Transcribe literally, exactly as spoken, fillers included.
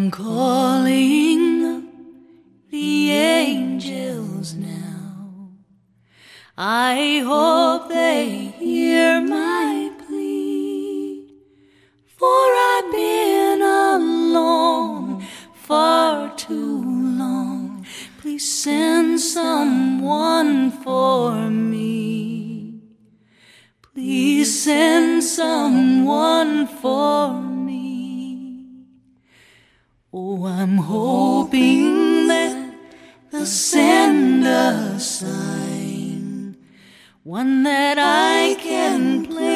I'm calling the angels now. I hope they hear my plea, for I've been alone far too long. Please send someone for me. Please send someone for me. Oh, I'm hoping that they'll send a sign, one that I can play